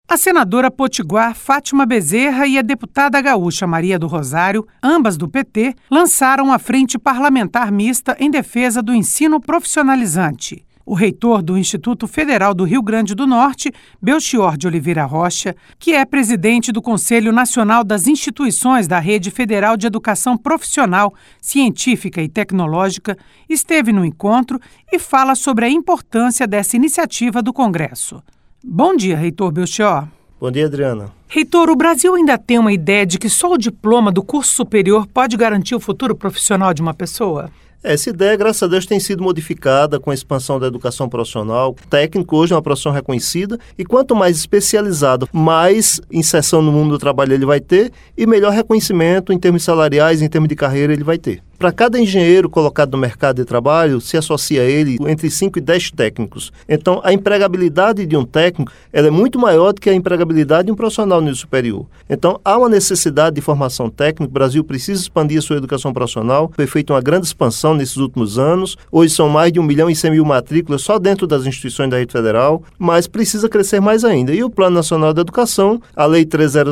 A senadora potiguar Fátima Bezerra e a deputada gaúcha Maria do Rosário, ambas do PT, lançaram a Frente Parlamentar Mista em defesa do ensino profissionalizante. O reitor do Instituto Federal do Rio Grande do Norte, Belchior de Oliveira Rocha, que é presidente do Conselho Nacional das Instituições da Rede Federal de Educação Profissional, Científica e Tecnológica, esteve no encontro e fala sobre a importância dessa iniciativa do Congresso. Bom dia, reitor Belchior. Bom dia, Adriana. Reitor, o Brasil ainda tem uma ideia de que só o diploma do curso superior pode garantir o futuro profissional de uma pessoa? Essa ideia, graças a Deus, tem sido modificada com a expansão da educação profissional. O técnico hoje é uma profissão reconhecida e quanto mais especializado, mais inserção no mundo do trabalho ele vai ter e melhor reconhecimento em termos salariais, em termos de carreira ele vai ter. Para cada engenheiro colocado no mercado de trabalho, se associa a ele entre 5 e 10 técnicos. Então, a empregabilidade de um técnico ela é muito maior do que a empregabilidade de um profissional no nível superior. Então, há uma necessidade de formação técnica. O Brasil precisa expandir a sua educação profissional. Foi feita uma grande expansão nesses últimos anos. Hoje são mais de 1.100.000 matrículas só dentro das instituições da rede federal, mas precisa crescer mais ainda. E o Plano Nacional da Educação, a Lei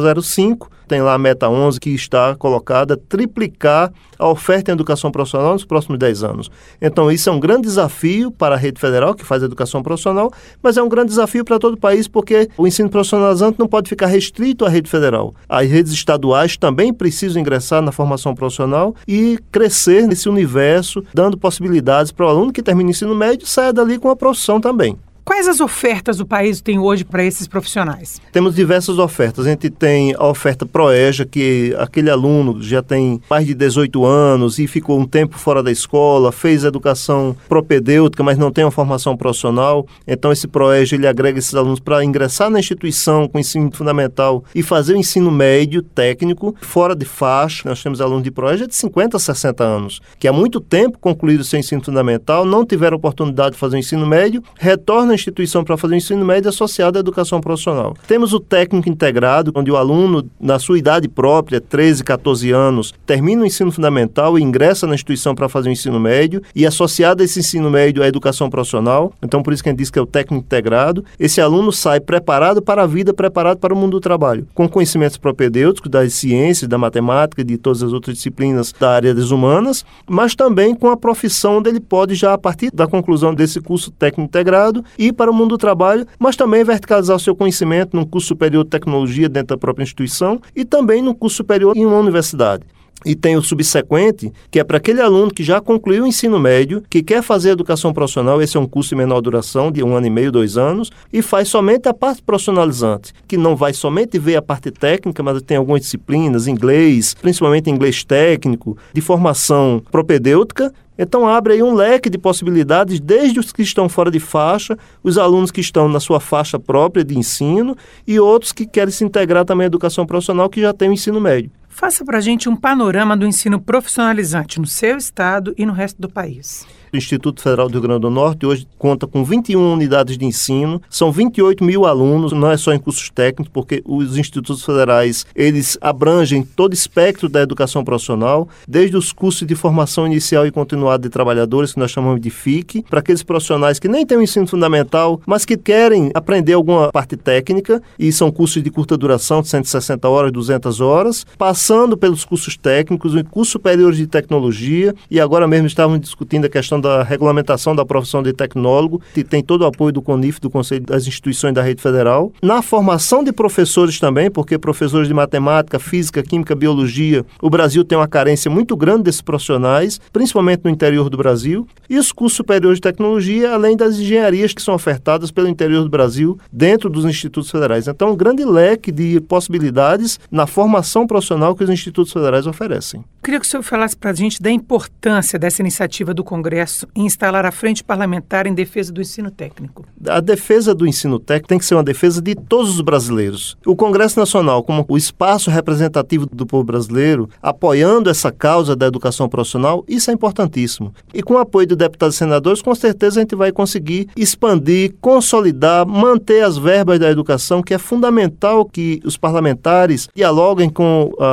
3005, tem lá a meta 11 que está colocada, triplicar a oferta em educação profissional nos próximos 10 anos. Então, isso é um grande desafio para a rede federal, que faz a educação profissional, mas é um grande desafio para todo o país, porque o ensino profissionalizante não pode ficar restrito à rede federal. As redes estaduais também precisam ingressar na formação profissional e crescer nesse universo, dando possibilidades para o aluno que termina o ensino médio e saia dali com a profissão também. Quais as ofertas o país tem hoje para esses profissionais? Temos diversas ofertas. A gente tem a oferta ProEja, que aquele aluno já tem mais de 18 anos e ficou um tempo fora da escola, fez educação propedêutica, mas não tem uma formação profissional. Então, esse ProEja ele agrega esses alunos para ingressar na instituição com ensino fundamental e fazer o ensino médio técnico fora de faixa. Nós temos alunos de ProEja de 50 a 60 anos, que há muito tempo concluíram o seu ensino fundamental, não tiveram oportunidade de fazer o ensino médio, retornam instituição para fazer o ensino médio associado à educação profissional. Temos o técnico integrado, onde o aluno, na sua idade própria, 13, 14 anos, termina o ensino fundamental e ingressa na instituição para fazer o ensino médio e associado a esse ensino médio à educação profissional. Então, por isso que a gente diz que é o técnico integrado. Esse aluno sai preparado para a vida, preparado para o mundo do trabalho, com conhecimentos propedêuticos das ciências, da matemática e de todas as outras disciplinas da área das humanas, mas também com a profissão onde ele pode já, a partir da conclusão desse curso técnico integrado, ir para o mundo do trabalho, mas também verticalizar o seu conhecimento num curso superior de tecnologia dentro da própria instituição e também num curso superior em uma universidade. E tem o subsequente, que é para aquele aluno que já concluiu o ensino médio, que quer fazer educação profissional, esse é um curso de menor duração, de 1 ano e meio, 2 anos, e faz somente a parte profissionalizante, que não vai somente ver a parte técnica, mas tem algumas disciplinas, inglês, principalmente inglês técnico, de formação propedêutica. Então, abre aí um leque de possibilidades, desde os que estão fora de faixa, os alunos que estão na sua faixa própria de ensino e outros que querem se integrar também à educação profissional, que já tem o ensino médio. Faça para a gente um panorama do ensino profissionalizante no seu estado e no resto do país. O Instituto Federal do Rio Grande do Norte hoje conta com 21 unidades de ensino, são 28 mil alunos, não é só em cursos técnicos, porque os institutos federais, eles abrangem todo o espectro da educação profissional, desde os cursos de formação inicial e continuada de trabalhadores, que nós chamamos de FIC, para aqueles profissionais que nem têm o ensino fundamental, mas que querem aprender alguma parte técnica, e são cursos de curta duração, de 160 horas, 200 horas, passando pelos cursos técnicos, os cursos superiores de tecnologia, e agora mesmo estávamos discutindo a questão da regulamentação da profissão de tecnólogo, que tem todo o apoio do CONIF, do Conselho das Instituições da Rede Federal. Na formação de professores também, porque professores de matemática, física, química, biologia, o Brasil tem uma carência muito grande desses profissionais, principalmente no interior do Brasil. E os cursos superiores de tecnologia, além das engenharias que são ofertadas pelo interior do Brasil, dentro dos institutos federais. Então, um grande leque de possibilidades na formação profissional que os institutos federais oferecem. Queria que o senhor falasse para a gente da importância dessa iniciativa do Congresso em instalar a Frente Parlamentar em defesa do ensino técnico. A defesa do ensino técnico tem que ser uma defesa de todos os brasileiros. O Congresso Nacional, como o espaço representativo do povo brasileiro, apoiando essa causa da educação profissional, isso é importantíssimo. E com o apoio de deputados e senadores, com certeza a gente vai conseguir expandir, consolidar, manter as verbas da educação, que é fundamental que os parlamentares dialoguem com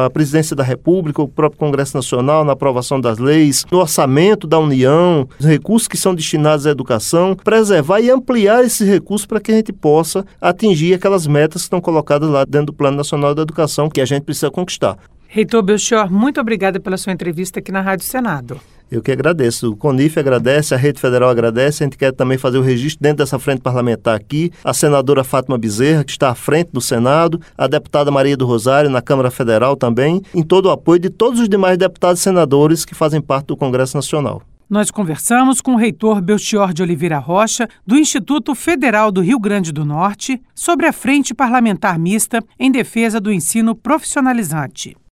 na Presidência da República, o próprio Congresso Nacional, na aprovação das leis, no orçamento da União, os recursos que são destinados à educação, preservar e ampliar esses recursos para que a gente possa atingir aquelas metas que estão colocadas lá dentro do Plano Nacional da Educação, que a gente precisa conquistar. Reitor Belchior, muito obrigada pela sua entrevista aqui na Rádio Senado. Eu que agradeço. O CONIF agradece, a Rede Federal agradece. A gente quer também fazer o registro dentro dessa frente parlamentar aqui. A senadora Fátima Bezerra, que está à frente do Senado, a deputada Maria do Rosário, na Câmara Federal também, em todo o apoio de todos os demais deputados e senadores que fazem parte do Congresso Nacional. Nós conversamos com o reitor Belchior de Oliveira Rocha, do Instituto Federal do Rio Grande do Norte, sobre a Frente Parlamentar Mista em defesa do ensino profissionalizante.